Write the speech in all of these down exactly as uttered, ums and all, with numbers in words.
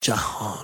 جهان.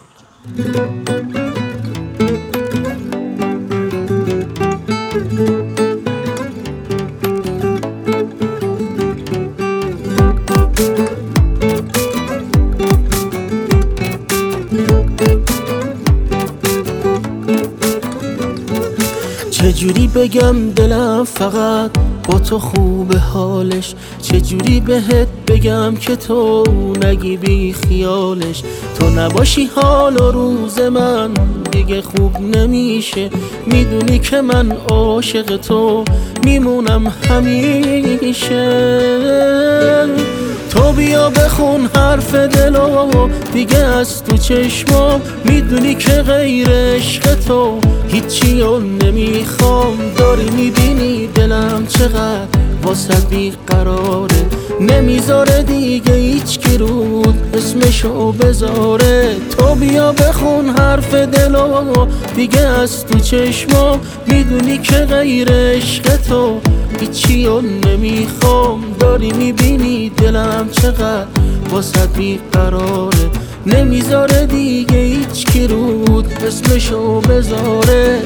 چجوری بگم دلم فقط با تو خوبه حالش، چجوری بهت بگم که تو نگی بی خیالش. تو نباشی حال و روز من دیگه خوب نمیشه، میدونی که من عاشق تو میمونم همیشه. تو بیا بخون حرف دلو دیگه از تو چشمام، میدونی که غیر عشق تو هیچی رو نمیخوام. داری میبینی دلم چقدر واسه بیقراره، نمیذاره دیگه هیچ کی رود اسمشو بذاره. تو بیا بخون حرف دلو دیگه از تو چشمام، میدونی که غیر عشق تو هیچی رو نمیخوام. داری میبینی دلم چقدر واسه بیقراره، نمیذاره دیگه هیچ کی رود اسمشو بذاره.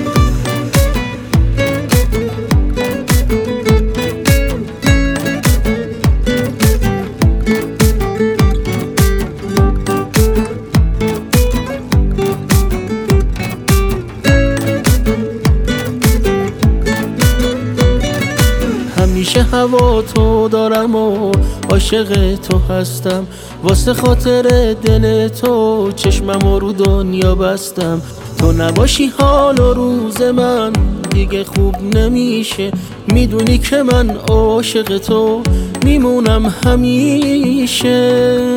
همیشه هوا تو دارم و عاشق تو هستم، واسه خاطر دل تو چشمم رو دنیا بستم. تو نباشی حال و روز من دیگه خوب نمیشه، میدونی که من عاشق تو میمونم همیشه.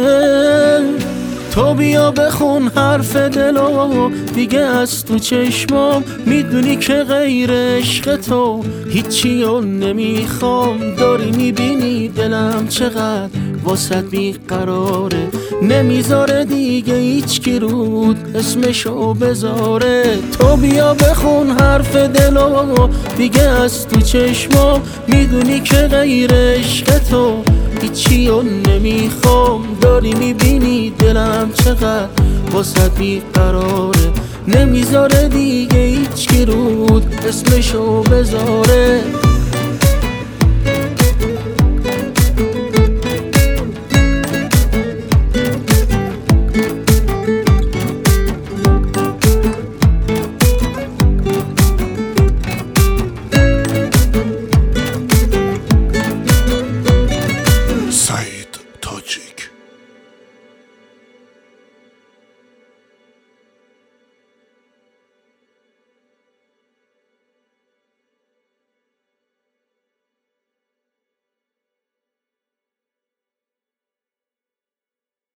تو بیا بخون حرف دلو دیگه از تو چشمام، میدونی که غیر عشق تو هیچی رو نمیخوام. داری میبینی دلم چقدر واسه بیقراره، نمیذاره دیگه هیچ کی رود اسمشو بذاره. تو بیا بخون حرف دلو دیگه از تو چشمام، میدونی که غیر عشق تو هیچی رو نمیخوام. داری میبینی دلم چقدر واسه بیقراره، نمیذاره دیگه هیچ کی رود اسمشو بذاره.